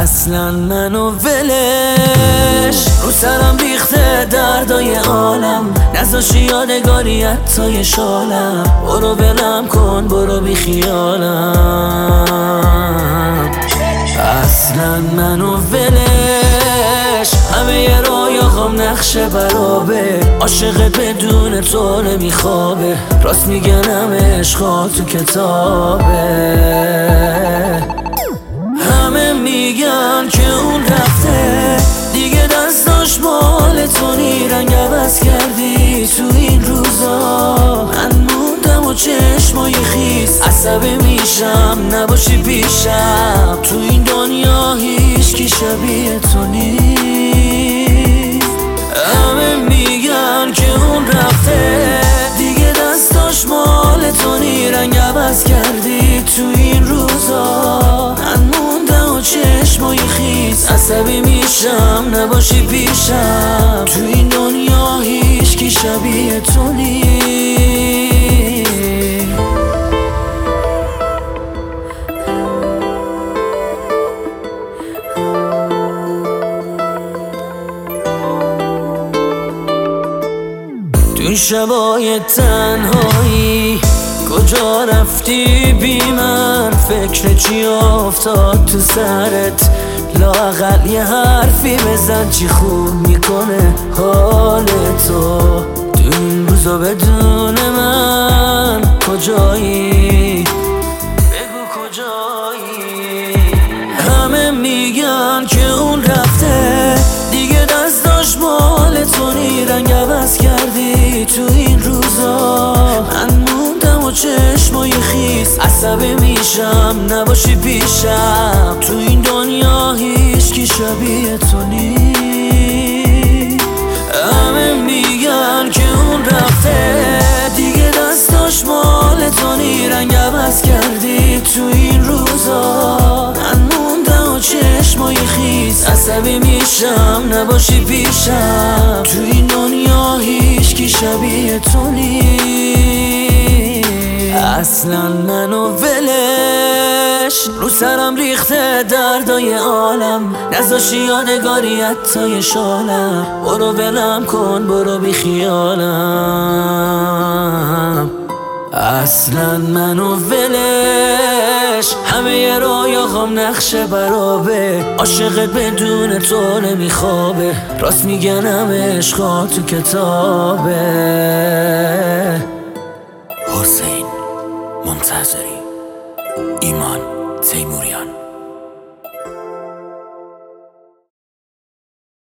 اصلا منو ولش رو سرم ریخته دردای عالم، نذاشی یادگاری حتی شالم. برو ولم کن برو بی خیالم. اصلا منو ولش همه رویاهام نقشه برابه، عاشقت بدون تو نمیخوابه. راست میگنم عشقا تو کتابه. همه میگن که اون رفته دیگه، دستاش مال تو نی. رنگ عوض کردی تو این روزا، من موندم و چشمای خیس. عصبی میشم نباشی پیشم، تو این دنیا هیچ کی شبیه تو نیست. همه میگن که اون رفته دیگه، دستاش مال تو نی. رنگ عوض کردی تو این روزا، من موندم و چشمای خیس. عصبی میشم نباشی پیشم، تو این دنیا هیچ کی شبیه تو نیست. تو این شبای تنهایی کجا رفتی بی من؟ فکر چی افتاد تو سرت؟ لااقل یه حرفی بزن، چی خوب میکنه حال تو؟ تو این روزا بدون من کجایی؟ بگو کجایی؟ همه میگن که اون رفته دیگه، دستاش مال تو نی. رنگ عوض کردی تو این روزا، من موندم و چشمای خیس. عصبی میشم نباشی پیشم، تو این دنیا هیچ کی شبیه تو نیست. همه میگن که اون رفته دیگه، دستاش مال تو نی. رنگ عوض کردی تو این روزا، من موندم و چشمای خیس. عصبی میشم نباشی پیشم، تو این دنیا هیچ کی شبیه تو نیست. اصلا منو ولش رو سرم ریخته دردای عالم، نذاشی یادگاری حتی شالم. برو ولم کن برو بی خیالم. اصلا منو ولش همه رویاهام نقشه برابه، عاشقت بدون تو نمیخوابه. راست میگنم عشقا تو کتابه. حسین منتظری، ایمان تیموریان.